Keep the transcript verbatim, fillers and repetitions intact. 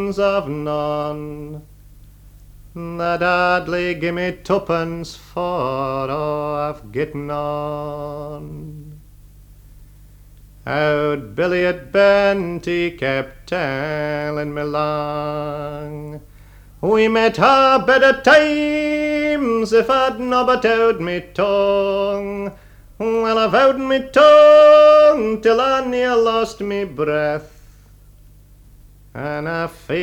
sons of none. The Dudley gimme me twopence for I've getten on. Old Billy at Benty kept tellin' me long, we met ha' better times if I'd nobbut out me tongue. Well, I've out me tongue till I near lost me breath, and I feel